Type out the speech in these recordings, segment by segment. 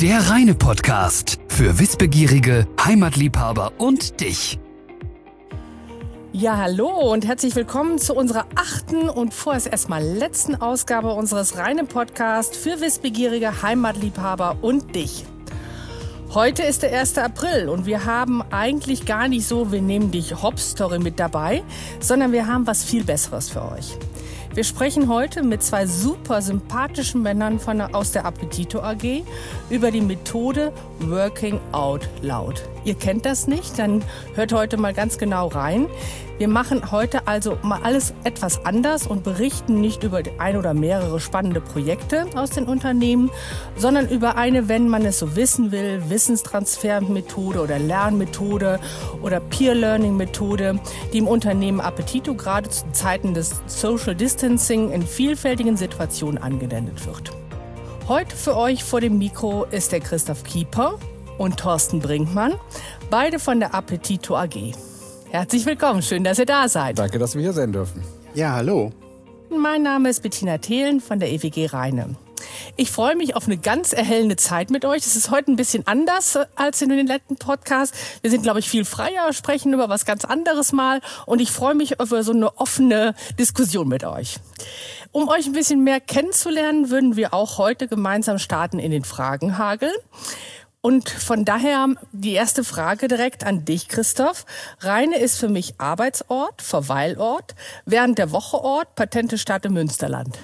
Der Reine Podcast für Wissbegierige, Heimatliebhaber und dich. Ja, hallo und herzlich willkommen zu unserer 8. und vorerst erstmal letzten Ausgabe unseres Reine Podcasts für Wissbegierige, Heimatliebhaber und dich. Heute ist der 1. April und wir haben eigentlich gar nicht so, wir nehmen dich Hops-Story mit dabei, sondern wir haben was viel Besseres für euch. Wir sprechen heute mit zwei super sympathischen Männern aus der Appetito AG über die Methode Working Out Loud. Ihr kennt das nicht? Dann hört heute mal ganz genau rein. Wir machen heute also mal alles etwas anders und berichten nicht über ein oder mehrere spannende Projekte aus den Unternehmen, sondern über eine, wenn man es so wissen will, Wissenstransfermethode oder Lernmethode oder Peer-Learning-Methode, die im Unternehmen Appetito gerade zu Zeiten des Social Distancing in vielfältigen Situationen angewendet wird. Heute für euch vor dem Mikro ist der Christoph Kieper und Thorsten Brinkmann, beide von der Appetito AG. Herzlich willkommen, schön, dass ihr da seid. Danke, dass wir hier sein dürfen. Ja, hallo. Mein Name ist Bettina Thelen von der EWG Rheine. Ich freue mich auf eine ganz erhellende Zeit mit euch. Es ist heute ein bisschen anders als in den letzten Podcasts. Wir sind, glaube ich, viel freier, sprechen über was ganz anderes mal. Und ich freue mich auf so eine offene Diskussion mit euch. Um euch ein bisschen mehr kennenzulernen, würden wir auch heute gemeinsam starten in den Fragenhagel. Und von daher die erste Frage direkt an dich, Christoph. Rheine ist für mich Arbeitsort, Verweilort, während der Woche Ort, Patentestadt im Münsterland.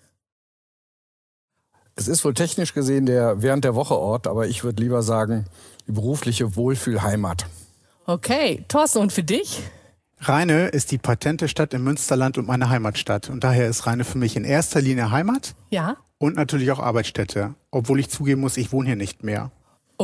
Es ist wohl technisch gesehen der während der Woche Ort, aber ich würde lieber sagen, die berufliche Wohlfühlheimat. Okay, Thorsten, und für dich? Rheine ist die Patentestadt im Münsterland und meine Heimatstadt. Und daher ist Rheine für mich in erster Linie Heimat. Ja. Und natürlich auch Arbeitsstätte. Obwohl ich zugeben muss, ich wohne hier nicht mehr.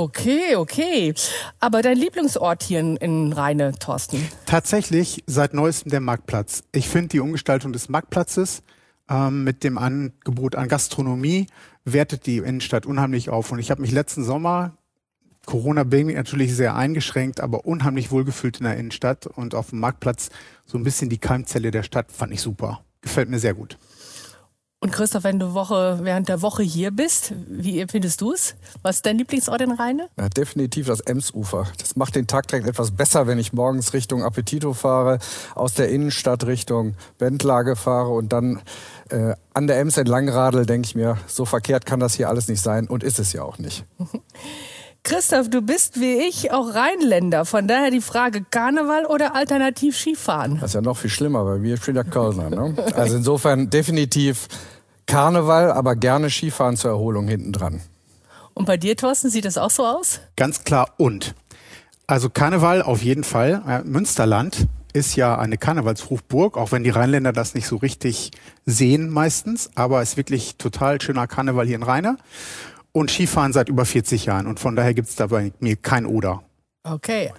Okay. Aber dein Lieblingsort hier in Rheine, Thorsten? Tatsächlich seit neuestem der Marktplatz. Ich finde die Umgestaltung des Marktplatzes mit dem Angebot an Gastronomie wertet die Innenstadt unheimlich auf. Und ich habe mich letzten Sommer, Corona-bedingt natürlich sehr eingeschränkt, aber unheimlich wohlgefühlt in der Innenstadt. Und auf dem Marktplatz so ein bisschen die Keimzelle der Stadt fand ich super. Gefällt mir sehr gut. Und Christoph, wenn du während der Woche hier bist, wie findest du es? Was ist dein Lieblingsort in Rheine? Ja, definitiv das Emsufer. Das macht den Tag direkt etwas besser, wenn ich morgens Richtung Appetito fahre, aus der Innenstadt Richtung Bendlage fahre und dann an der Ems entlang radel, denke ich mir, so verkehrt kann das hier alles nicht sein und ist es ja auch nicht. Christoph, du bist wie ich auch Rheinländer, von daher die Frage Karneval oder alternativ Skifahren? Das ist ja noch viel schlimmer, weil wir sind ja Kölner. Ne? Also insofern definitiv Karneval, aber gerne Skifahren zur Erholung hinten dran. Und bei dir, Thorsten, sieht das auch so aus? Ganz klar und. Also Karneval auf jeden Fall. Münsterland ist ja eine Karnevalshochburg, auch wenn die Rheinländer das nicht so richtig sehen meistens. Aber es ist wirklich total schöner Karneval hier in Rheine. Und Skifahren seit über 40 Jahren. Und von daher gibt es da bei mir kein Oder. Okay.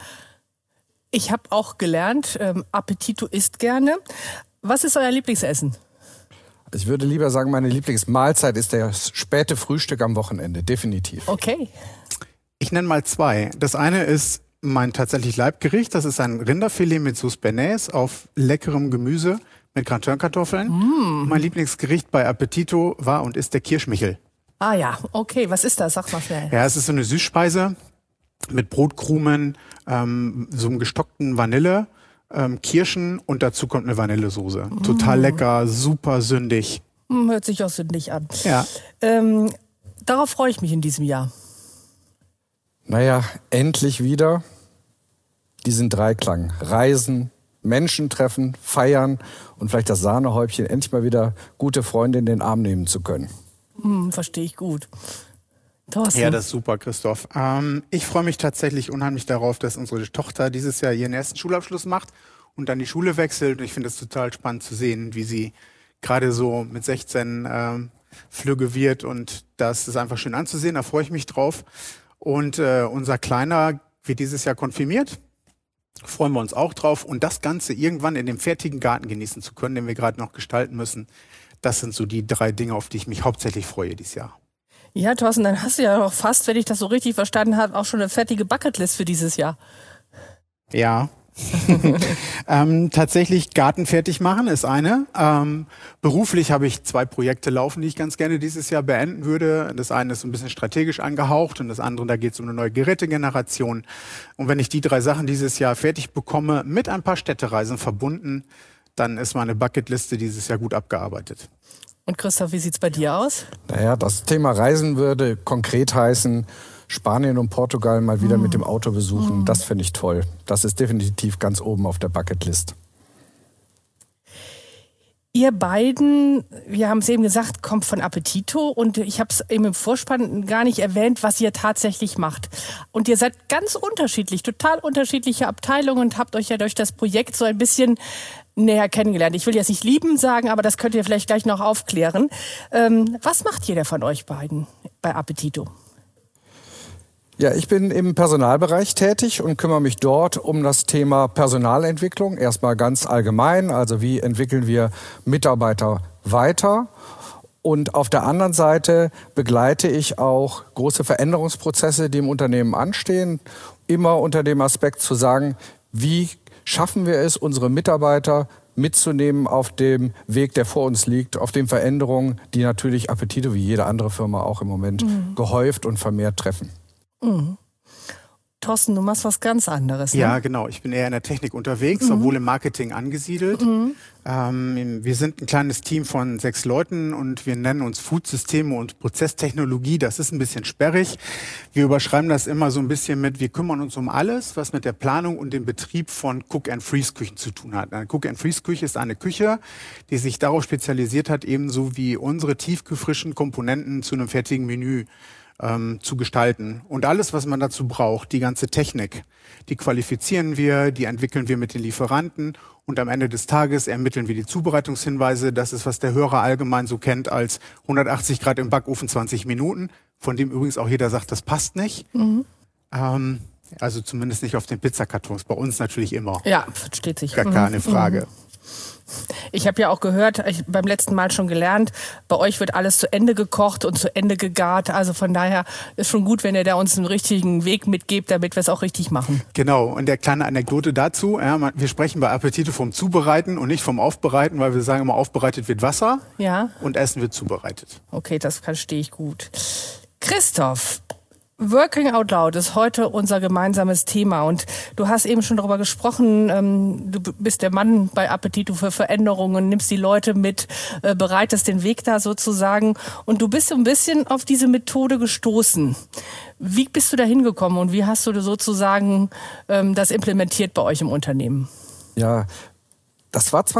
Ich habe auch gelernt, Appetito isst gerne. Was ist euer Lieblingsessen? Ich würde lieber sagen, meine Lieblingsmahlzeit ist das späte Frühstück am Wochenende. Definitiv. Okay. Ich nenne mal zwei. Das eine ist mein tatsächlich Leibgericht. Das ist ein Rinderfilet mit Sauce Bernays auf leckerem Gemüse mit Gratin-Kartoffeln. Mein Lieblingsgericht bei Appetito war und ist der Kirschmichel. Ah ja, okay. Was ist das? Sag mal schnell. Ja, es ist so eine Süßspeise mit Brotkrumen, so einem gestockten Vanille, Kirschen und dazu kommt eine Vanillesoße. Total lecker, super sündig. Hört sich auch sündig an. Ja. Darauf freue ich mich in diesem Jahr. Naja, endlich wieder diesen Dreiklang. Reisen, Menschen treffen, feiern und vielleicht das Sahnehäubchen, endlich mal wieder gute Freunde in den Arm nehmen zu können. Verstehe ich gut. Thorsten. Ja, das ist super, Christoph. Ich freue mich tatsächlich unheimlich darauf, dass unsere Tochter dieses Jahr ihren ersten Schulabschluss macht und dann die Schule wechselt. Und ich finde es total spannend zu sehen, wie sie gerade so mit 16 flügge wird. Und das ist einfach schön anzusehen, da freue ich mich drauf. Und unser Kleiner wird dieses Jahr konfirmiert. Freuen wir uns auch drauf. Und das Ganze irgendwann in dem fertigen Garten genießen zu können, den wir gerade noch gestalten müssen. Das sind so die 3 Dinge, auf die ich mich hauptsächlich freue dieses Jahr. Ja, Thorsten, dann hast du ja noch fast, wenn ich das so richtig verstanden habe, auch schon eine fertige Bucketlist für dieses Jahr. Ja, Tatsächlich Garten fertig machen ist eine. Beruflich habe ich 2 Projekte laufen, die ich ganz gerne dieses Jahr beenden würde. Das eine ist ein bisschen strategisch angehaucht und das andere, da geht es um eine neue Gerätegeneration. Und wenn ich die 3 Sachen dieses Jahr fertig bekomme, mit ein paar Städtereisen verbunden, dann ist meine Bucketliste dieses Jahr gut abgearbeitet. Und Christoph, wie sieht's bei dir aus? Naja, das Thema Reisen würde konkret heißen, Spanien und Portugal mal wieder mit dem Auto besuchen. Das finde ich toll. Das ist definitiv ganz oben auf der Bucketlist. Ihr beiden, wir haben es eben gesagt, kommt von Appetito und ich habe es eben im Vorspann gar nicht erwähnt, was ihr tatsächlich macht. Und ihr seid ganz unterschiedlich, total unterschiedliche Abteilungen und habt euch ja durch das Projekt so ein bisschen näher kennengelernt. Ich will jetzt nicht lieben sagen, aber das könnt ihr vielleicht gleich noch aufklären. Was macht jeder von euch beiden bei Appetito? Ja, ich bin im Personalbereich tätig und kümmere mich dort um das Thema Personalentwicklung. Erstmal ganz allgemein, also wie entwickeln wir Mitarbeiter weiter. Und auf der anderen Seite begleite ich auch große Veränderungsprozesse, die im Unternehmen anstehen. Immer unter dem Aspekt zu sagen, wie schaffen wir es, unsere Mitarbeiter mitzunehmen auf dem Weg, der vor uns liegt, auf den Veränderungen, die natürlich Appetito wie jede andere Firma auch im Moment gehäuft und vermehrt treffen. Mhm. Thorsten, du machst was ganz anderes, ne? Ja, genau. Ich bin eher in der Technik unterwegs, obwohl im Marketing angesiedelt. Wir sind ein kleines Team von 6 Leuten und wir nennen uns Food-Systeme und Prozesstechnologie. Das ist ein bisschen sperrig. Wir überschreiben das immer so ein bisschen mit, wir kümmern uns um alles, was mit der Planung und dem Betrieb von Cook-and-Freeze-Küchen zu tun hat. Eine Cook-and-Freeze-Küche ist eine Küche, die sich darauf spezialisiert hat, ebenso wie unsere tiefgefrischen Komponenten zu einem fertigen Menü zu gestalten. Und alles, was man dazu braucht, die ganze Technik, die qualifizieren wir, die entwickeln wir mit den Lieferanten und am Ende des Tages ermitteln wir die Zubereitungshinweise. Das ist, was der Hörer allgemein so kennt als 180 Grad im Backofen 20 Minuten, von dem übrigens auch jeder sagt, das passt nicht. Also zumindest nicht auf den Pizzakartons. Bei uns natürlich immer. Ja, versteht sich. Gar keine Frage. Ich habe ja auch gehört, beim letzten Mal schon gelernt, bei euch wird alles zu Ende gekocht und zu Ende gegart. Also von daher ist schon gut, wenn ihr da uns einen richtigen Weg mitgebt, damit wir es auch richtig machen. Genau, und der kleine Anekdote dazu, wir sprechen bei Appetito vom Zubereiten und nicht vom Aufbereiten, weil wir sagen immer, aufbereitet wird Wasser und Essen wird zubereitet. Okay, das verstehe ich gut. Christoph, Working Out Loud ist heute unser gemeinsames Thema und du hast eben schon darüber gesprochen, du bist der Mann bei Appetito für Veränderungen, nimmst die Leute mit, bereitest den Weg da sozusagen und du bist so ein bisschen auf diese Methode gestoßen. Wie bist du da hingekommen und wie hast du sozusagen das implementiert bei euch im Unternehmen? Ja, das war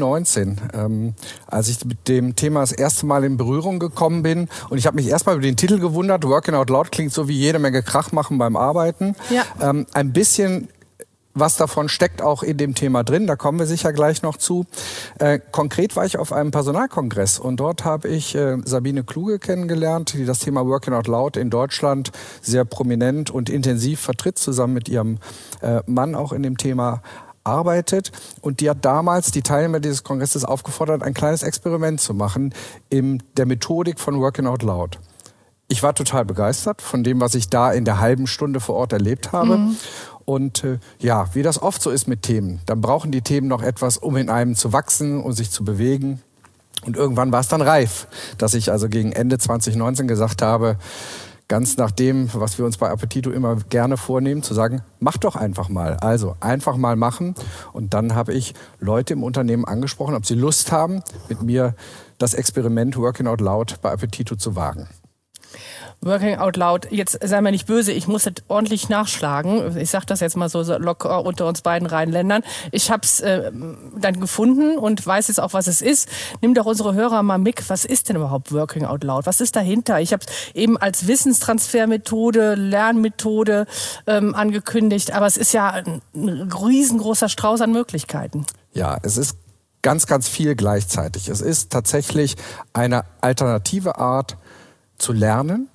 2019, als ich mit dem Thema das erste Mal in Berührung gekommen bin. Und ich habe mich erstmal über den Titel gewundert. Working Out Loud klingt so wie jede Menge Krach machen beim Arbeiten. Ja. Ein bisschen was davon steckt auch in dem Thema drin, da kommen wir sicher gleich noch zu. Konkret war ich auf einem Personalkongress und dort habe ich Sabine Kluge kennengelernt, die das Thema Working Out Loud in Deutschland sehr prominent und intensiv vertritt, zusammen mit ihrem Mann auch in dem Thema arbeitet, und die hat damals die Teilnehmer dieses Kongresses aufgefordert, ein kleines Experiment zu machen in der Methodik von Working Out Loud. Ich war total begeistert von dem, was ich da in der halben Stunde vor Ort erlebt habe. Und ja, wie das oft so ist mit Themen, dann brauchen die Themen noch etwas, um in einem zu wachsen und sich zu bewegen. Und irgendwann war es dann reif, dass ich also gegen Ende 2019 gesagt habe, ganz nach dem, was wir uns bei Appetito immer gerne vornehmen, zu sagen, mach doch einfach mal. Also einfach mal machen. Und dann habe ich Leute im Unternehmen angesprochen, ob sie Lust haben, mit mir das Experiment Working Out Loud bei Appetito zu wagen. Working Out Loud, jetzt sei mir nicht böse, ich muss das ordentlich nachschlagen. Ich sage das jetzt mal so locker unter uns beiden Rheinländern. Ich habe es dann gefunden und weiß jetzt auch, was es ist. Nimm doch unsere Hörer mal mit. Was ist denn überhaupt Working Out Loud? Was ist dahinter? Ich habe es eben als Wissenstransfermethode, Lernmethode angekündigt, aber es ist ja ein riesengroßer Strauß an Möglichkeiten. Ja, es ist ganz, ganz viel gleichzeitig. Es ist tatsächlich eine alternative Art zu lernen.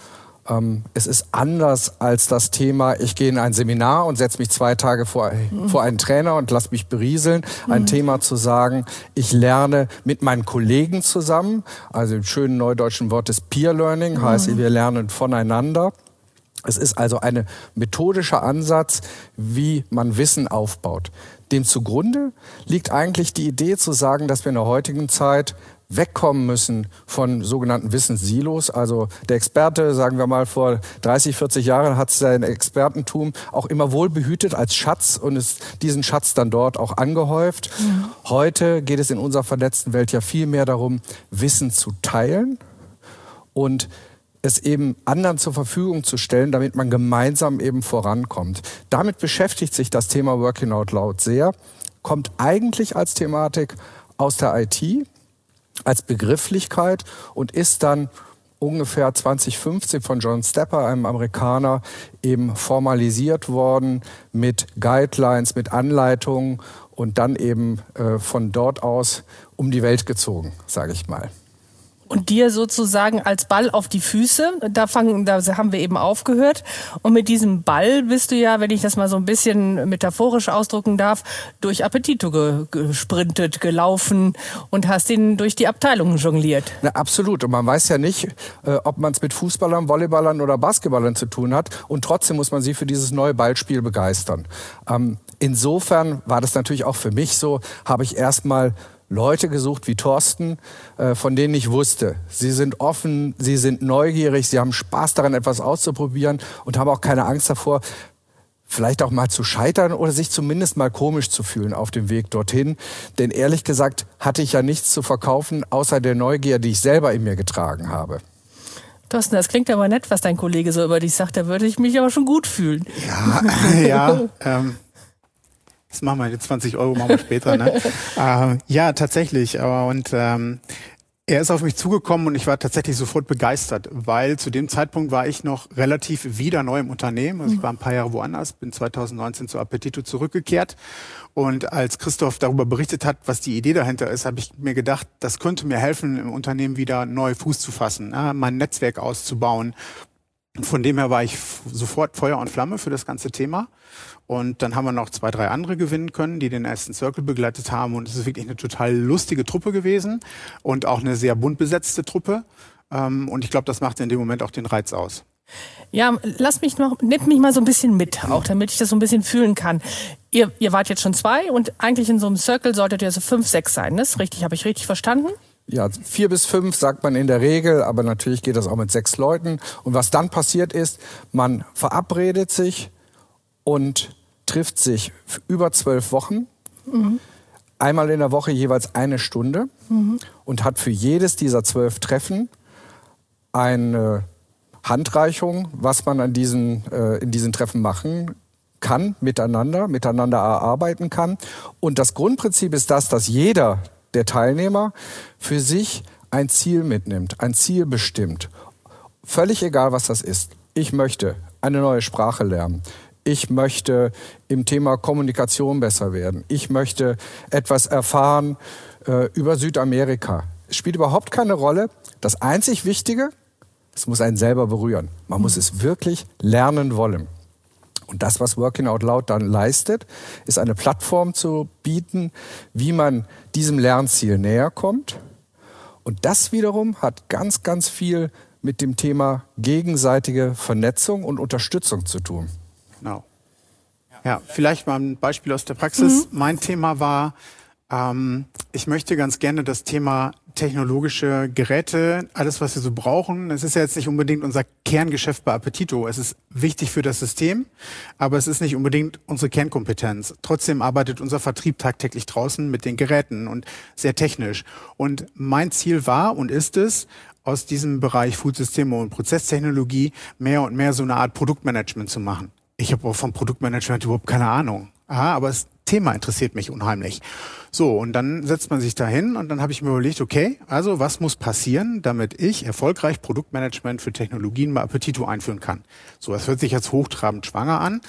Es ist anders als das Thema, ich gehe in ein Seminar und setze mich 2 Tage vor einen Trainer und lasse mich berieseln. Ein Thema zu sagen, ich lerne mit meinen Kollegen zusammen. Also im schönen neudeutschen Wort des Peer Learning, heißt, wir lernen voneinander. Es ist also ein methodischer Ansatz, wie man Wissen aufbaut. Dem zugrunde liegt eigentlich die Idee zu sagen, dass wir in der heutigen Zeit wegkommen müssen von sogenannten Wissenssilos. Also der Experte, sagen wir mal, vor 30, 40 Jahren hat sein Expertentum auch immer wohl behütet als Schatz und ist diesen Schatz dann dort auch angehäuft. Heute geht es in unserer vernetzten Welt ja viel mehr darum, Wissen zu teilen und es eben anderen zur Verfügung zu stellen, damit man gemeinsam eben vorankommt. Damit beschäftigt sich das Thema Working Out Loud sehr, kommt eigentlich als Thematik aus der IT, als Begrifflichkeit und ist dann ungefähr 2015 von John Stepper, einem Amerikaner, eben formalisiert worden mit Guidelines, mit Anleitungen und dann eben von dort aus um die Welt gezogen, sage ich mal. Und dir sozusagen als Ball auf die Füße, da haben wir eben aufgehört. Und mit diesem Ball bist du ja, wenn ich das mal so ein bisschen metaphorisch ausdrücken darf, durch Appetito gesprintet, gelaufen und hast ihn durch die Abteilungen jongliert. Na, absolut. Und man weiß ja nicht, ob man es mit Fußballern, Volleyballern oder Basketballern zu tun hat. Und trotzdem muss man sie für dieses neue Ballspiel begeistern. Insofern war das natürlich auch für mich so, habe ich erstmal Leute gesucht wie Thorsten, von denen ich wusste, sie sind offen, sie sind neugierig, sie haben Spaß daran, etwas auszuprobieren und haben auch keine Angst davor, vielleicht auch mal zu scheitern oder sich zumindest mal komisch zu fühlen auf dem Weg dorthin. Denn ehrlich gesagt hatte ich ja nichts zu verkaufen, außer der Neugier, die ich selber in mir getragen habe. Thorsten, das klingt aber nett, was dein Kollege so über dich sagt, da würde ich mich aber schon gut fühlen. Ja, das machen wir, die 20 Euro machen wir später. Ne? Ja, tatsächlich. Und er ist auf mich zugekommen und ich war tatsächlich sofort begeistert, weil zu dem Zeitpunkt war ich noch relativ wieder neu im Unternehmen. Also ich war ein paar Jahre woanders, bin 2019 zu Appetito zurückgekehrt. Und als Christoph darüber berichtet hat, was die Idee dahinter ist, habe ich mir gedacht, das könnte mir helfen, im Unternehmen wieder neu Fuß zu fassen, mein Netzwerk auszubauen. Von dem her war ich sofort Feuer und Flamme für das ganze Thema. Und dann haben wir noch 2, 3 andere gewinnen können, die den ersten Circle begleitet haben. Und es ist wirklich eine total lustige Truppe gewesen und auch eine sehr bunt besetzte Truppe. Und ich glaube, das macht in dem Moment auch den Reiz aus. Ja, nimm mich mal so ein bisschen mit, auch damit ich das so ein bisschen fühlen kann. Ihr wart jetzt schon 2 und eigentlich in so einem Circle solltet ihr so 5, 6 sein, ne? Richtig, habe ich richtig verstanden? Ja, 4 bis 5 sagt man in der Regel, aber natürlich geht das auch mit 6 Leuten. Und was dann passiert ist, man verabredet sich und trifft sich über 12 Wochen, einmal in der Woche jeweils 1 Stunde und hat für jedes dieser 12 Treffen eine Handreichung, was man in diesen Treffen machen kann, miteinander erarbeiten kann. Und das Grundprinzip ist das, dass jeder der Teilnehmer für sich ein Ziel mitnimmt, ein Ziel bestimmt. Völlig egal, was das ist. Ich möchte eine neue Sprache lernen. Ich möchte im Thema Kommunikation besser werden. Ich möchte etwas erfahren über Südamerika. Es spielt überhaupt keine Rolle. Das einzig Wichtige, es muss einen selber berühren. Man muss es wirklich lernen wollen. Und das, was Working Out Loud dann leistet, ist eine Plattform zu bieten, wie man diesem Lernziel näher kommt. Und das wiederum hat ganz, ganz viel mit dem Thema gegenseitige Vernetzung und Unterstützung zu tun. Genau. Ja, vielleicht mal ein Beispiel aus der Praxis. Mein Thema war, ich möchte ganz gerne das Thema technologische Geräte, alles, was wir so brauchen. Es ist ja jetzt nicht unbedingt unser Kerngeschäft bei Appetito. Es ist wichtig für das System, aber es ist nicht unbedingt unsere Kernkompetenz. Trotzdem arbeitet unser Vertrieb tagtäglich draußen mit den Geräten und sehr technisch. Und mein Ziel war und ist es, aus diesem Bereich Foodsysteme und Prozesstechnologie mehr und mehr so eine Art Produktmanagement zu machen. Ich habe vom Produktmanagement überhaupt keine Ahnung. Aber das Thema interessiert mich unheimlich. So, und dann setzt man sich da hin und dann habe ich mir überlegt, okay, also was muss passieren, damit ich erfolgreich Produktmanagement für Technologien bei Appetito einführen kann. So, das hört sich jetzt hochtrabend schwanger an.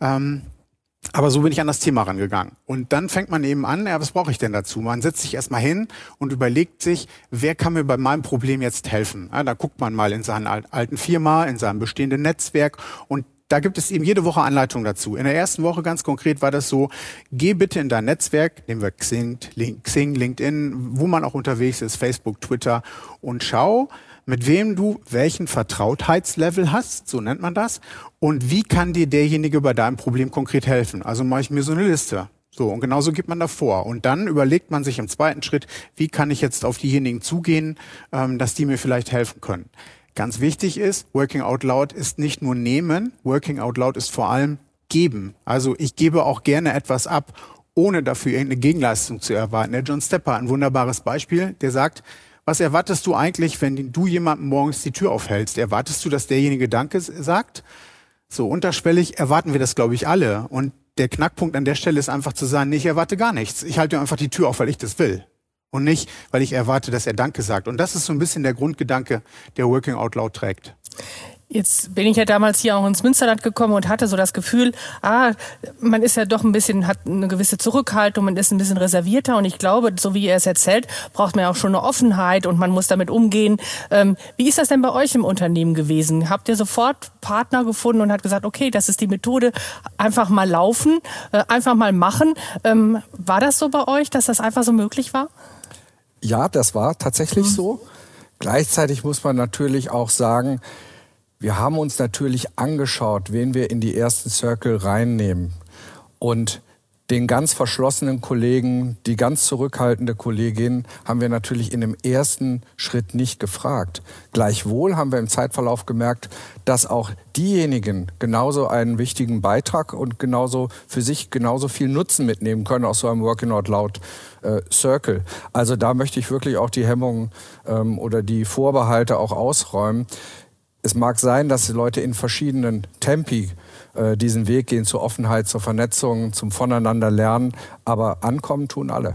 Aber so bin ich an das Thema rangegangen. Und dann fängt man eben an, ja, was brauche ich denn dazu? Man setzt sich erstmal hin und überlegt sich, wer kann mir bei meinem Problem jetzt helfen? Ja, da guckt man mal in seiner alten Firma, in seinem bestehenden Netzwerk und da gibt es eben jede Woche Anleitungen dazu. In der ersten Woche ganz konkret war das so, geh bitte in dein Netzwerk, nehmen wir Xing, LinkedIn, wo man auch unterwegs ist, Facebook, Twitter und schau mit wem du welchen Vertrautheitslevel hast, so nennt man das, und wie kann dir derjenige bei deinem Problem konkret helfen. Also mache ich mir so eine Liste. So, und genauso geht man davor. Und dann überlegt man sich im zweiten Schritt, wie kann ich jetzt auf diejenigen zugehen, dass die mir vielleicht helfen können. Ganz wichtig ist, Working Out Loud ist nicht nur nehmen, Working Out Loud ist vor allem geben. Also ich gebe auch gerne etwas ab, ohne dafür irgendeine Gegenleistung zu erwarten. Der John Stepper, ein wunderbares Beispiel, der sagt, was erwartest du eigentlich, wenn du jemandem morgens die Tür aufhältst? Erwartest du, dass derjenige Danke sagt? So unterschwellig erwarten wir das, glaube ich, alle. Und der Knackpunkt an der Stelle ist einfach zu sagen, nee, ich erwarte gar nichts. Ich halte einfach die Tür auf, weil ich das will. Und nicht, weil ich erwarte, dass er Danke sagt. Und das ist so ein bisschen der Grundgedanke, der Working Out Loud trägt. Jetzt bin ich ja damals hier auch ins Münsterland gekommen und hatte so das Gefühl, man ist ja doch ein bisschen, hat eine gewisse Zurückhaltung, man ist ein bisschen reservierter und ich glaube, so wie ihr es erzählt, braucht man ja auch schon eine Offenheit und man muss damit umgehen. Wie ist das denn bei euch im Unternehmen gewesen? Habt ihr sofort Partner gefunden und habt gesagt, okay, das ist die Methode, einfach mal laufen, einfach mal machen. War das so bei euch, dass das einfach so möglich war? Ja, das war tatsächlich so. Gleichzeitig muss man natürlich auch sagen, wir haben uns natürlich angeschaut, wen wir in die ersten Circle reinnehmen. Und den ganz verschlossenen Kollegen, die ganz zurückhaltende Kollegin, haben wir natürlich in dem ersten Schritt nicht gefragt. Gleichwohl haben wir im Zeitverlauf gemerkt, dass auch diejenigen genauso einen wichtigen Beitrag und genauso für sich genauso viel Nutzen mitnehmen können aus so einem Working Out Loud Circle. Also da möchte ich wirklich auch die Hemmungen oder die Vorbehalte auch ausräumen. Es mag sein, dass die Leute in verschiedenen Tempi diesen Weg gehen zur Offenheit, zur Vernetzung, zum Voneinander lernen, aber ankommen tun alle.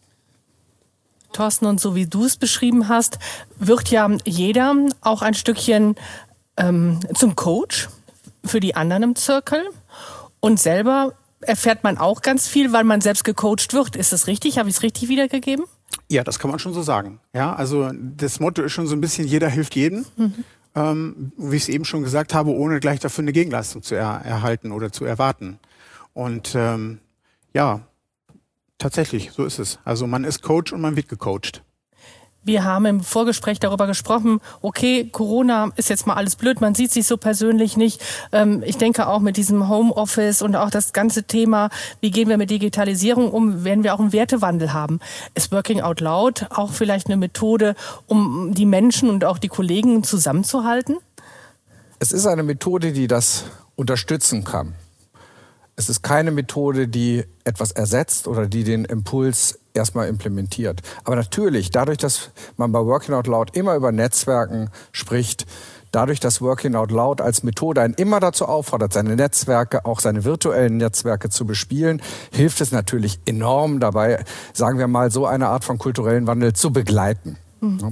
Thorsten, und so wie du es beschrieben hast, wird ja jeder auch ein Stückchen zum Coach für die anderen im Circle und selber erfährt man auch ganz viel, weil man selbst gecoacht wird. Ist das richtig? Habe ich es richtig wiedergegeben? Ja, das kann man schon so sagen. Ja, also das Motto ist schon so ein bisschen, jeder hilft jedem. Wie ich es eben schon gesagt habe, ohne gleich dafür eine Gegenleistung zu erhalten oder zu erwarten. Und ja, tatsächlich, so ist es. Also man ist Coach und man wird gecoacht. Wir haben im Vorgespräch darüber gesprochen, okay, Corona ist jetzt mal alles blöd, man sieht sich so persönlich nicht. Ich denke auch mit diesem Homeoffice und auch das ganze Thema, wie gehen wir mit Digitalisierung um, werden wir auch einen Wertewandel haben. Ist Working Out Loud auch vielleicht eine Methode, um die Menschen und auch die Kollegen zusammenzuhalten? Es ist eine Methode, die das unterstützen kann. Es ist keine Methode, die etwas ersetzt oder die den Impuls erstmal implementiert. Aber natürlich, dadurch, dass man bei Working Out Loud immer über Netzwerken spricht, dadurch, dass Working Out Loud als Methode einen immer dazu auffordert, seine Netzwerke, auch seine virtuellen Netzwerke zu bespielen, hilft es natürlich enorm dabei, sagen wir mal, so eine Art von kulturellen Wandel zu begleiten. Ja.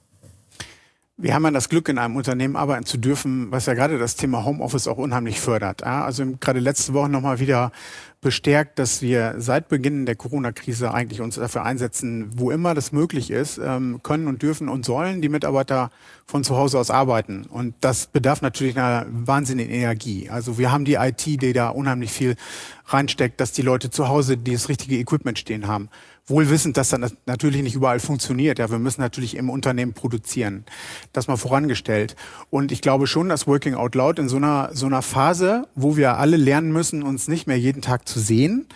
Wir haben ja das Glück, in einem Unternehmen arbeiten zu dürfen, was ja gerade das Thema Homeoffice auch unheimlich fördert. Also gerade letzte Woche nochmal wieder bestärkt, dass wir seit Beginn der Corona-Krise eigentlich uns dafür einsetzen, wo immer das möglich ist, können und dürfen und sollen die Mitarbeiter von zu Hause aus arbeiten. Und das bedarf natürlich einer wahnsinnigen Energie. Also wir haben die IT, die da unheimlich viel reinsteckt, dass die Leute zu Hause das richtige Equipment stehen haben. Wohl wissend, dass das natürlich nicht überall funktioniert. Ja, wir müssen natürlich im Unternehmen produzieren. Das mal vorangestellt. Und ich glaube schon, dass Working Out Loud in so einer Phase, wo wir alle lernen müssen, uns nicht mehr jeden Tag zu sehen,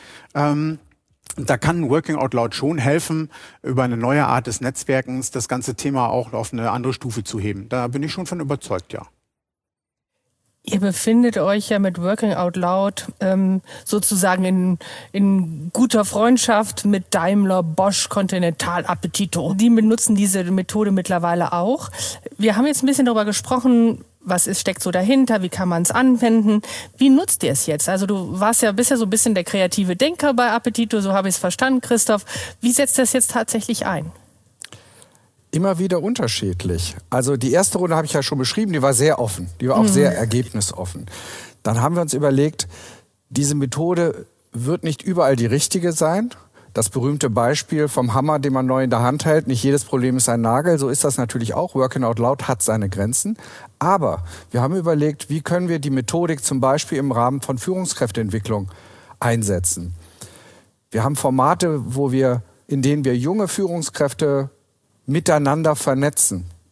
da kann Working Out Loud schon helfen, über eine neue Art des Netzwerkens das ganze Thema auch auf eine andere Stufe zu heben. Da bin ich schon von überzeugt, ja. Ihr befindet euch ja mit Working Out Loud sozusagen in guter Freundschaft mit Daimler, Bosch, Continental, Appetito. Die benutzen diese Methode mittlerweile auch. Wir haben jetzt ein bisschen darüber gesprochen, steckt so dahinter, wie kann man es anwenden. Wie nutzt ihr es jetzt? Also du bist ja so ein bisschen der kreative Denker bei Appetito, so habe ich es verstanden, Christoph. Wie setzt das jetzt tatsächlich ein? Immer wieder unterschiedlich. Also die erste Runde habe ich ja schon beschrieben, die war sehr offen, die war auch sehr ergebnisoffen. Dann haben wir uns überlegt, diese Methode wird nicht überall die richtige sein. Das berühmte Beispiel vom Hammer, den man neu in der Hand hält, nicht jedes Problem ist ein Nagel, so ist das natürlich auch. Working Out Loud hat seine Grenzen. Aber wir haben überlegt, wie können wir die Methodik zum Beispiel im Rahmen von Führungskräfteentwicklung einsetzen. Wir haben Formate, in denen wir junge Führungskräfte miteinander vernetzen,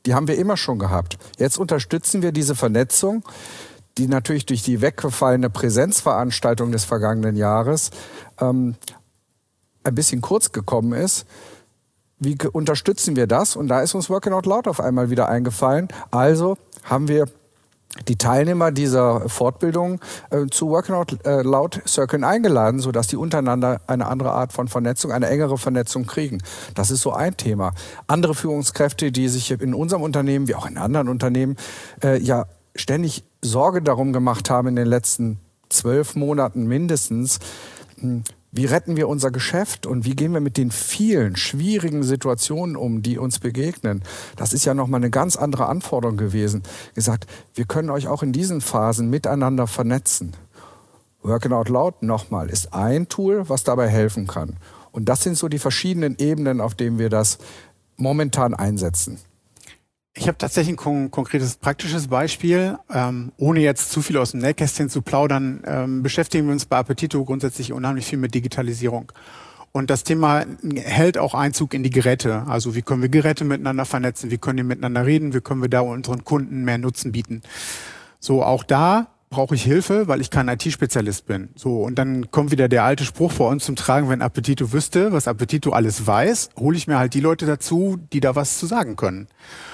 Die haben wir immer schon gehabt. Jetzt unterstützen wir diese Vernetzung, die natürlich durch die weggefallene Präsenzveranstaltung des vergangenen Jahres ein bisschen kurz gekommen ist. Wie unterstützen wir das? Und da ist uns Working Out Loud auf einmal wieder eingefallen. Also haben wir die Teilnehmer dieser Fortbildung zu Working Out Loud Circle eingeladen, sodass die untereinander eine andere Art von Vernetzung, eine engere Vernetzung kriegen. Das ist so ein Thema. Andere Führungskräfte, die sich in unserem Unternehmen, wie auch in anderen Unternehmen, ja ständig Sorge darum gemacht haben in den letzten 12 Monaten mindestens, wie retten wir unser Geschäft und wie gehen wir mit den vielen schwierigen Situationen um, die uns begegnen. Das ist ja nochmal eine ganz andere Anforderung gewesen. Gesagt, wir können euch auch in diesen Phasen miteinander vernetzen. Working Out Loud nochmal ist ein Tool, was dabei helfen kann. Und das sind so die verschiedenen Ebenen, auf denen wir das momentan einsetzen. Ich habe tatsächlich ein konkretes praktisches Beispiel. Ohne jetzt zu viel aus dem Nähkästchen zu plaudern, beschäftigen wir uns bei Appetito grundsätzlich unheimlich viel mit Digitalisierung. Und das Thema hält auch Einzug in die Geräte. Also wie können wir Geräte miteinander vernetzen, wie können die miteinander reden, wie können wir da unseren Kunden mehr Nutzen bieten. So, auch da brauche ich Hilfe, weil ich kein IT-Spezialist bin. So, und dann kommt wieder der alte Spruch vor uns zum Tragen, wenn Appetito wüsste, was Appetito alles weiß, hole ich mir halt die Leute dazu, die da was zu sagen können.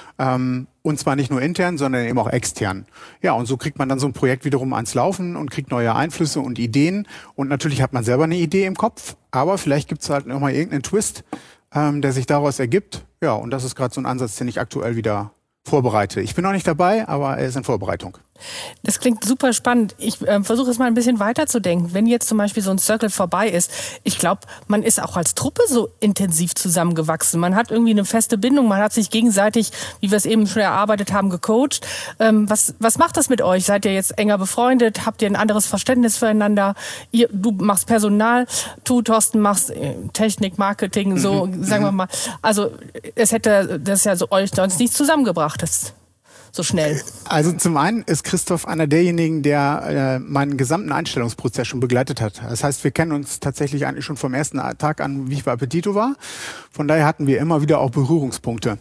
Und zwar nicht nur intern, sondern eben auch extern. Ja, und so kriegt man dann so ein Projekt wiederum ans Laufen und kriegt neue Einflüsse und Ideen. Und natürlich hat man selber eine Idee im Kopf, aber vielleicht gibt es halt nochmal irgendeinen Twist, der sich daraus ergibt. Ja, und das ist gerade so ein Ansatz, den ich aktuell wieder vorbereite. Ich bin noch nicht dabei, aber er ist in Vorbereitung. Das klingt super spannend. Ich versuche es mal ein bisschen weiterzudenken. Wenn jetzt zum Beispiel so ein Circle vorbei ist, ich glaube, man ist auch als Truppe so intensiv zusammengewachsen. Man hat irgendwie eine feste Bindung, man hat sich gegenseitig, wie wir es eben schon erarbeitet haben, gecoacht. Was macht das mit euch? Seid ihr jetzt enger befreundet? Habt ihr ein anderes Verständnis füreinander? Du machst Personal, du, Thorsten, machst Technik, Marketing, so sagen wir mal. Also es hätte das ja so euch sonst nicht zusammengebracht. So schnell. Also zum einen ist Christoph einer derjenigen, der meinen gesamten Einstellungsprozess schon begleitet hat. Das heißt, wir kennen uns tatsächlich eigentlich schon vom ersten Tag an, wie ich bei Appetito war. Von daher hatten wir immer wieder auch Berührungspunkte.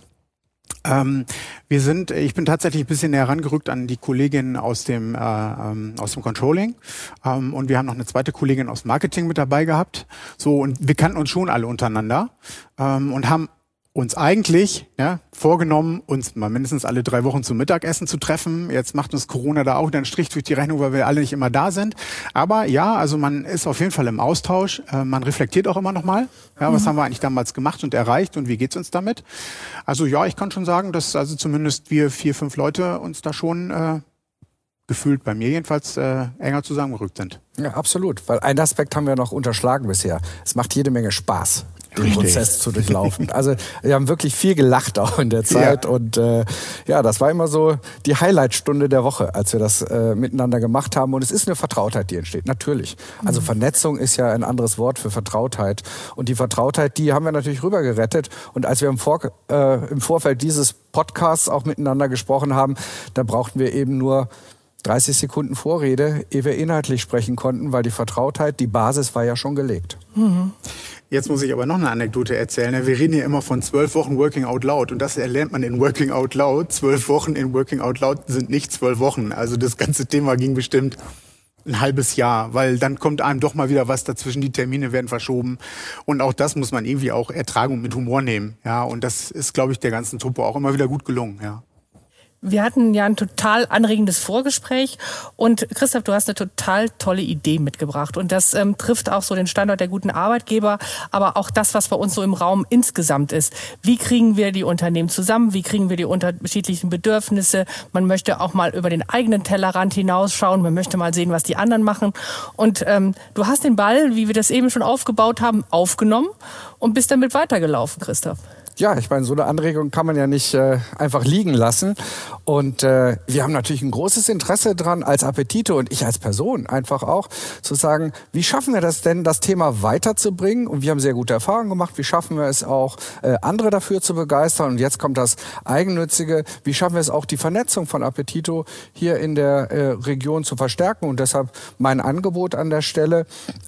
Ich bin tatsächlich ein bisschen näher rangerückt an die Kollegin aus dem Controlling. Und wir haben noch eine zweite Kollegin aus Marketing mit dabei gehabt. So, und wir kannten uns schon alle untereinander, und haben uns eigentlich vorgenommen, uns mal mindestens alle 3 Wochen zum Mittagessen zu treffen. Jetzt macht uns Corona da auch einen Strich durch die Rechnung, weil wir alle nicht immer da sind. Aber ja, also man ist auf jeden Fall im Austausch. Man reflektiert auch immer noch mal. Ja, was haben wir eigentlich damals gemacht und erreicht und wie geht's uns damit? Also ja, ich kann schon sagen, dass also zumindest wir 4, 5 Leute uns da schon gefühlt bei mir jedenfalls enger zusammengerückt sind. Ja, absolut. Weil einen Aspekt haben wir noch unterschlagen bisher. Es macht jede Menge Spaß, den Prozess zu durchlaufen. Also wir haben wirklich viel gelacht auch in der Zeit. Ja. Und das war immer so die Highlight-Stunde der Woche, als wir das miteinander gemacht haben. Und es ist eine Vertrautheit, die entsteht, natürlich. Also Vernetzung ist ja ein anderes Wort für Vertrautheit. Und die Vertrautheit, die haben wir natürlich rübergerettet. Und als wir im Vorfeld dieses Podcasts auch miteinander gesprochen haben, da brauchten wir eben nur 30 Sekunden Vorrede, ehe wir inhaltlich sprechen konnten, weil die Vertrautheit, die Basis war ja schon gelegt. Jetzt muss ich aber noch eine Anekdote erzählen. Wir reden hier immer von 12 Wochen Working Out Loud und das erlernt man in Working Out Loud. 12 Wochen in Working Out Loud sind nicht 12 Wochen. Also das ganze Thema ging bestimmt ein halbes Jahr, weil dann kommt einem doch mal wieder was dazwischen, die Termine werden verschoben und auch das muss man irgendwie auch ertragen und mit Humor nehmen. Ja, und das ist, glaube ich, der ganzen Truppe auch immer wieder gut gelungen, ja. Wir hatten ja ein total anregendes Vorgespräch und Christoph, du hast eine total tolle Idee mitgebracht und das trifft auch so den Standort der guten Arbeitgeber, aber auch das, was bei uns so im Raum insgesamt ist. Wie kriegen wir die Unternehmen zusammen? Wie kriegen wir die unterschiedlichen Bedürfnisse? Man möchte auch mal über den eigenen Tellerrand hinausschauen, man möchte mal sehen, was die anderen machen und du hast den Ball, wie wir das eben schon aufgebaut haben, aufgenommen und bist damit weitergelaufen, Christoph. Ja, ich meine, so eine Anregung kann man ja nicht einfach liegen lassen. Und wir haben natürlich ein großes Interesse dran, als Appetito und ich als Person einfach auch, zu sagen, wie schaffen wir das denn, das Thema weiterzubringen? Und wir haben sehr gute Erfahrungen gemacht. Wie schaffen wir es auch, andere dafür zu begeistern? Und jetzt kommt das Eigennützige. Wie schaffen wir es auch, die Vernetzung von Appetito hier in der Region zu verstärken? Und deshalb mein Angebot an der Stelle.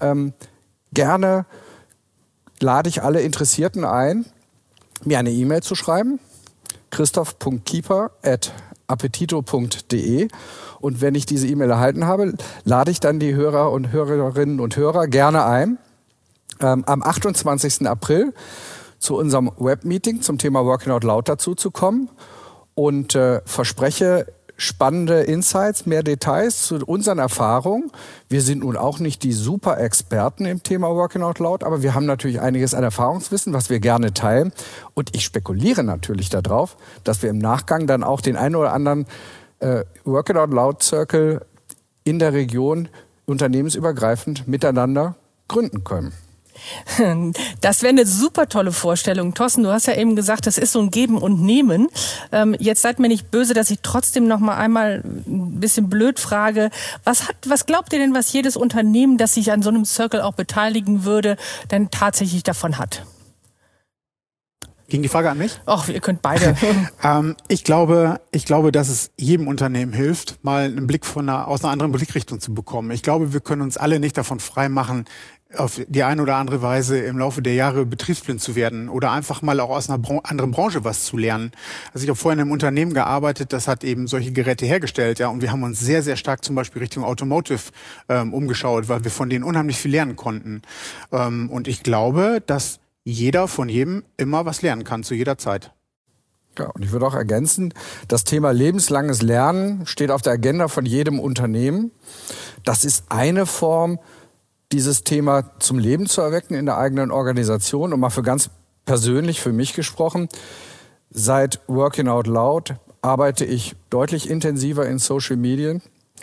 Gerne lade ich alle Interessierten ein, mir eine E-Mail zu schreiben, christoph.kieper@appetito.de. Und wenn ich diese E-Mail erhalten habe, lade ich dann die Hörer und Hörerinnen und Hörer gerne ein, am 28. April zu unserem Webmeeting zum Thema Working Out Loud dazu zu kommen und verspreche spannende Insights, mehr Details zu unseren Erfahrungen. Wir sind nun auch nicht die Super-Experten im Thema Working Out Loud, aber wir haben natürlich einiges an Erfahrungswissen, was wir gerne teilen. Und ich spekuliere natürlich darauf, dass wir im Nachgang dann auch den einen oder anderen Working Out Loud Circle in der Region unternehmensübergreifend miteinander gründen können. Das wäre eine super tolle Vorstellung. Thorsten, du hast ja eben gesagt, das ist so ein Geben und Nehmen. Jetzt seid mir nicht böse, dass ich trotzdem noch mal einmal ein bisschen blöd frage. Was glaubt ihr denn, was jedes Unternehmen, das sich an so einem Circle auch beteiligen würde, denn tatsächlich davon hat? Ging die Frage an mich? Ach, ihr könnt beide. Ich glaube, dass es jedem Unternehmen hilft, mal einen Blick aus einer anderen Blickrichtung zu bekommen. Ich glaube, wir können uns alle nicht davon freimachen, auf die eine oder andere Weise im Laufe der Jahre betriebsblind zu werden oder einfach mal auch aus einer anderen Branche was zu lernen. Also ich habe vorher in einem Unternehmen gearbeitet, das hat eben solche Geräte hergestellt, ja, und wir haben uns sehr, sehr stark zum Beispiel Richtung Automotive umgeschaut, weil wir von denen unheimlich viel lernen konnten. Und ich glaube, dass jeder von jedem immer was lernen kann, zu jeder Zeit. Ja, und ich würde auch ergänzen, das Thema lebenslanges Lernen steht auf der Agenda von jedem Unternehmen. Das ist eine Form, dieses Thema zum Leben zu erwecken in der eigenen Organisation. Und mal für ganz persönlich für mich gesprochen, seit Working Out Loud arbeite ich deutlich intensiver in Social Media.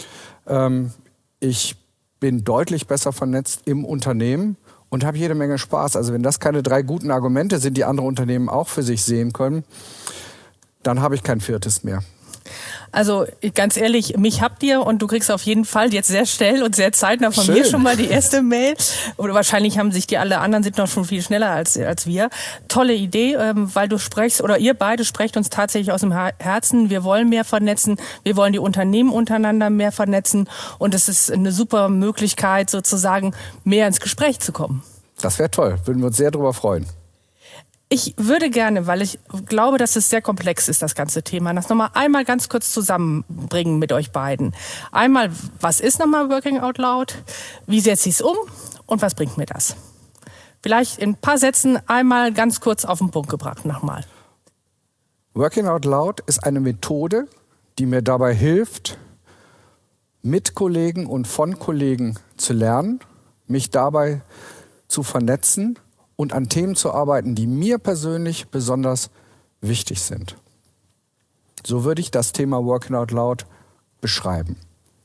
Ich bin deutlich besser vernetzt im Unternehmen und habe jede Menge Spaß. Also wenn das keine 3 guten Argumente sind, die andere Unternehmen auch für sich sehen können, dann habe ich kein 4. mehr. Also ganz ehrlich, mich habt ihr und du kriegst auf jeden Fall jetzt sehr schnell und sehr zeitnah von Schön. mir schon mal die erste Mail. Oder wahrscheinlich haben sich die alle anderen sind noch schon viel schneller als wir. Tolle Idee, weil du sprichst oder ihr beide sprecht uns tatsächlich aus dem Herzen. Wir wollen mehr vernetzen, wir wollen die Unternehmen untereinander mehr vernetzen und es ist eine super Möglichkeit sozusagen mehr ins Gespräch zu kommen. Das wäre toll, würden wir uns sehr darüber freuen. Ich würde gerne, weil ich glaube, dass es sehr komplex ist, das ganze Thema, das nochmal einmal ganz kurz zusammenbringen mit euch beiden. Einmal, was ist nochmal Working Out Loud? Wie setze ich es um? Und was bringt mir das? Vielleicht in ein paar Sätzen einmal ganz kurz auf den Punkt gebracht nochmal. Working Out Loud ist eine Methode, die mir dabei hilft, mit Kollegen und von Kollegen zu lernen, mich dabei zu vernetzen und an Themen zu arbeiten, die mir persönlich besonders wichtig sind. So würde ich das Thema Working Out Loud beschreiben.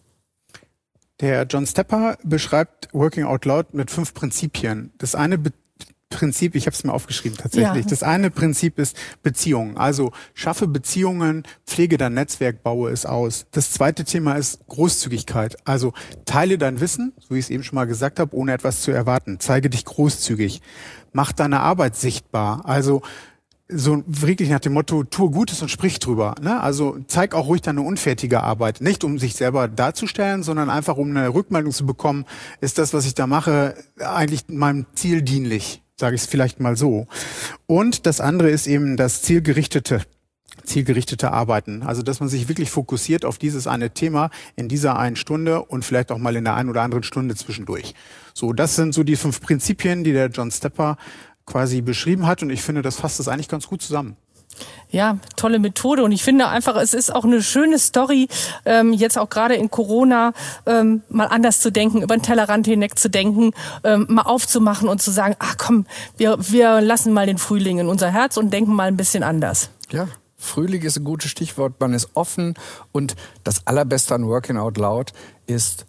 Der John Stepper beschreibt Working Out Loud mit 5 Prinzipien. Das eine Prinzip, ich habe es mir aufgeschrieben tatsächlich. Ja. Das eine Prinzip ist Beziehungen. Also schaffe Beziehungen, pflege dein Netzwerk, baue es aus. Das zweite Thema ist Großzügigkeit. Also teile dein Wissen, so wie ich es eben schon mal gesagt habe, ohne etwas zu erwarten. Zeige dich großzügig. Mach deine Arbeit sichtbar. Also so wirklich nach dem Motto, tue Gutes und sprich drüber. Ne? Also zeig auch ruhig deine unfertige Arbeit. Nicht um sich selber darzustellen, sondern einfach um eine Rückmeldung zu bekommen, ist das, was ich da mache, eigentlich meinem Ziel dienlich. Sage ich es vielleicht mal so. Und das andere ist eben das zielgerichtete Arbeiten. Also, dass man sich wirklich fokussiert auf dieses eine Thema in dieser einen Stunde und vielleicht auch mal in der einen oder anderen Stunde zwischendurch. So, das sind so die 5 Prinzipien, die der John Stepper quasi beschrieben hat. Und ich finde, das fasst das eigentlich ganz gut zusammen. Ja, tolle Methode und ich finde einfach, es ist auch eine schöne Story, jetzt auch gerade in Corona mal anders zu denken, über den Tellerrand hinweg zu denken, mal aufzumachen und zu sagen, ach komm, wir lassen mal den Frühling in unser Herz und denken mal ein bisschen anders. Ja, Frühling ist ein gutes Stichwort, man ist offen und das Allerbeste an Working Out Loud ist,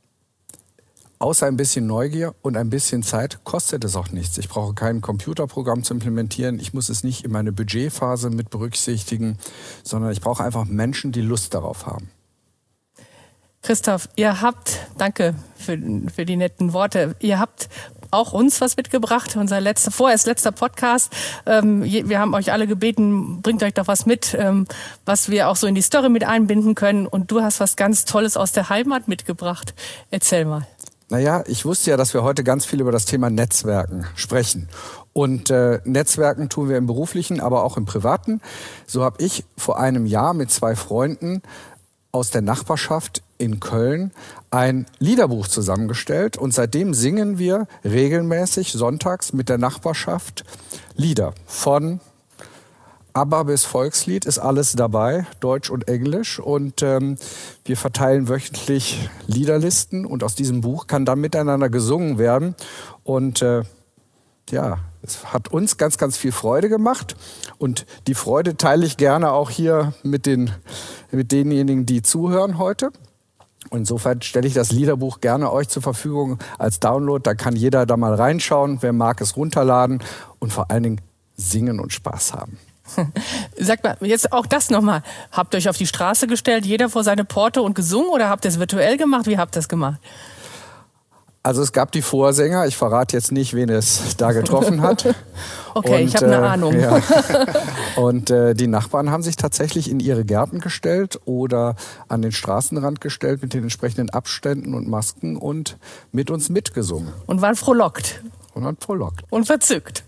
außer ein bisschen Neugier und ein bisschen Zeit kostet es auch nichts. Ich brauche kein Computerprogramm zu implementieren. Ich muss es nicht in meine Budgetphase mit berücksichtigen, sondern ich brauche einfach Menschen, die Lust darauf haben. Christoph, danke für die netten Worte. Ihr habt auch uns was mitgebracht, unser vorerst letzter Podcast. Wir haben euch alle gebeten, bringt euch doch was mit, was wir auch so in die Story mit einbinden können. Und du hast was ganz Tolles aus der Heimat mitgebracht. Erzähl mal. Naja, ich wusste ja, dass wir heute ganz viel über das Thema Netzwerken sprechen. Und Netzwerken tun wir im Beruflichen, aber auch im Privaten. So habe ich vor einem Jahr mit 2 Freunden aus der Nachbarschaft in Köln ein Liederbuch zusammengestellt. Und seitdem singen wir regelmäßig sonntags mit der Nachbarschaft Lieder. Von ABBA bis Volkslied ist alles dabei, Deutsch und Englisch. Und wir verteilen wöchentlich Liederlisten und aus diesem Buch kann dann miteinander gesungen werden. Und es hat uns ganz, ganz viel Freude gemacht. Und die Freude teile ich gerne auch hier mit denjenigen, die zuhören heute. Insofern stelle ich das Liederbuch gerne euch zur Verfügung als Download. Da kann jeder da mal reinschauen, wer mag es runterladen und vor allen Dingen singen und Spaß haben. Sagt mal, jetzt auch das nochmal. Habt ihr euch auf die Straße gestellt, jeder vor seine Porte und gesungen oder habt ihr es virtuell gemacht? Wie habt ihr es gemacht? Also es gab die Vorsänger, ich verrate jetzt nicht, wen es da getroffen hat. Okay, ich habe eine Ahnung. Ja. Und die Nachbarn haben sich tatsächlich in ihre Gärten gestellt oder an den Straßenrand gestellt mit den entsprechenden Abständen und Masken und mit uns mitgesungen. Und waren frohlockt. Und waren frohlockt. Und verzückt.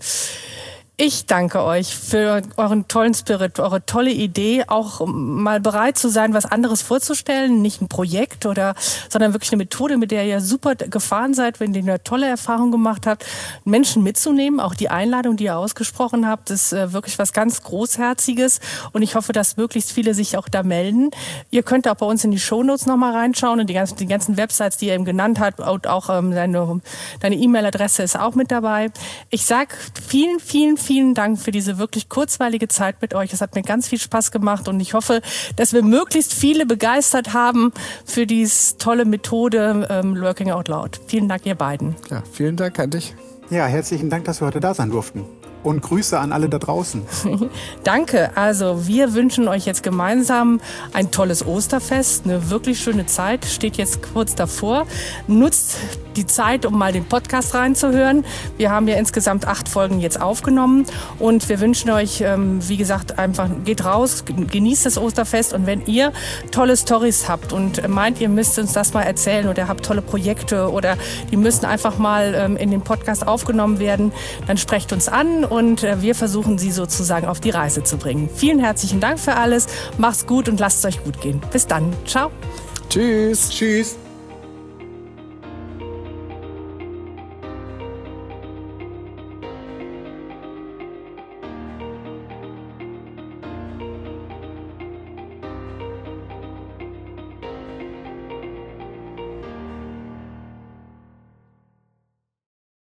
Ich danke euch für euren tollen Spirit, eure tolle Idee, auch mal bereit zu sein, was anderes vorzustellen, nicht ein Projekt sondern wirklich eine Methode, mit der ihr super gefahren seid, wenn ihr eine tolle Erfahrung gemacht habt, Menschen mitzunehmen. Auch die Einladung, die ihr ausgesprochen habt, ist wirklich was ganz Großherziges und ich hoffe, dass möglichst viele sich auch da melden. Ihr könnt auch bei uns in die Shownotes nochmal reinschauen und die ganzen Websites, die ihr eben genannt habt, und auch deine E-Mail-Adresse ist auch mit dabei. Ich sag vielen Dank für diese wirklich kurzweilige Zeit mit euch. Es hat mir ganz viel Spaß gemacht und ich hoffe, dass wir möglichst viele begeistert haben für diese tolle Methode Working Out Loud. Vielen Dank, ihr beiden. Ja, vielen Dank an dich. Ja, herzlichen Dank, dass wir heute da sein durften. Und Grüße an alle da draußen. Danke. Also wir wünschen euch jetzt gemeinsam ein tolles Osterfest, eine wirklich schöne Zeit, steht jetzt kurz davor. Nutzt die Zeit, um mal den Podcast reinzuhören. Wir haben ja insgesamt 8 Folgen jetzt aufgenommen und wir wünschen euch, wie gesagt, einfach geht raus, genießt das Osterfest und wenn ihr tolle Storys habt und meint, ihr müsst uns das mal erzählen oder habt tolle Projekte oder die müssen einfach mal in den Podcast aufgenommen werden, dann sprecht uns an und wir versuchen sie sozusagen auf die Reise zu bringen. Vielen herzlichen Dank für alles, macht's gut und lasst es euch gut gehen. Bis dann, ciao. Tschüss. Tschüss.